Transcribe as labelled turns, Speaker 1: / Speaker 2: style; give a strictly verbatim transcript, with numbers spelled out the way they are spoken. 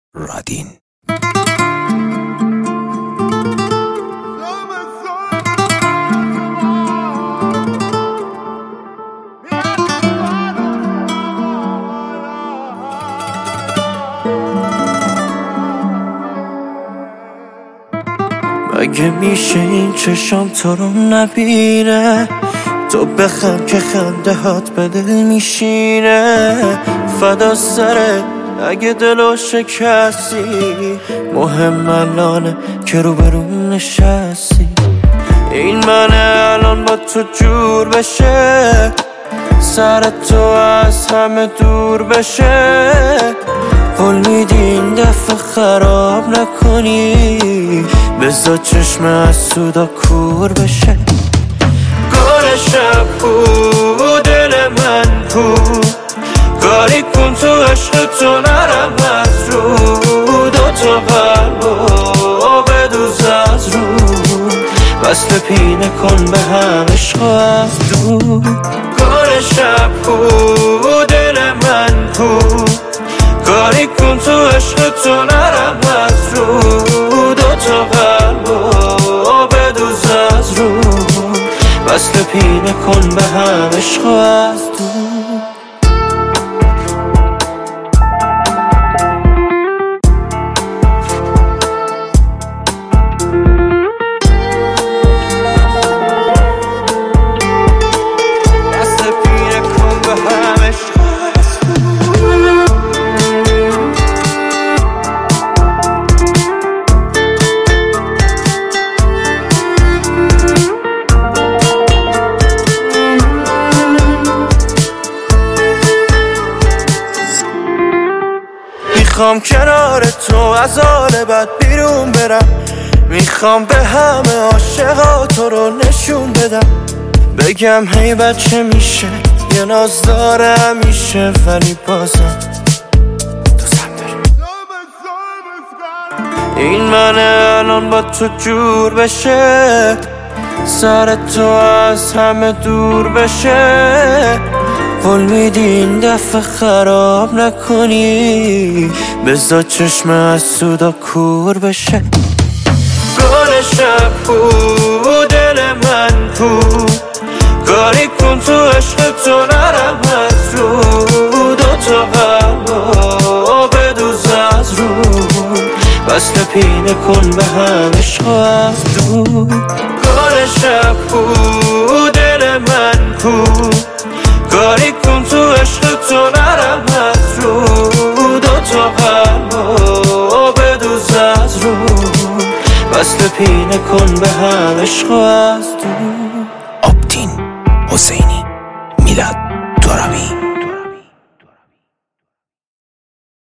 Speaker 1: رادین.
Speaker 2: مگه میشه این چشام تو رو نبینه؟ تو بخند که خنده هات به دل میشینه. فدا سره اگه دلو شکستی، مهم الانه که رو برون نشستی. این منه الان با تو جور بشه، سر تو از همه دور بشه. قول میدی این دفعه خراب نکنی، بذار چشم از سودا کور بشه. گل شب کو دل من کو، کاری کن تو عشق تو نرم از رو. دوتا قلبو بدوز از رو، وصل پینه کن به هم عشق از دور. گل شب کو دل من کو، کاری کن تو عشق تو نرم از رو. دوتا قلبو بدوز از رو، وصل پینه کن به هم عشق از دور. میخوام کنار تو از حال بد بیرون برم، میخوام به همه عاشقا تو رو نشون بدم. بگم هی بچه میشه یه ناز داره همیشه، ولی بازم تو سم داری. این منه الان با تو جور بشه، سر تو از همه دور بشه. قول میدی این دفعه خراب نکنی، بذار چشم از سودا کور بشه. گل شب کو دل من کو، کاری کن تو عشق تو نرم از رو. دوتا قلبو بدوز از رو، وصل پینه کن به هم عشق از دور. گل شب کو دل من کو، کاری کن تو عشق تو نرم از رو. دوتا قلبو بدوز از رو، وصل پینه کن به هم عشق از دور.
Speaker 1: آبتین حسینی، میلاد درامی.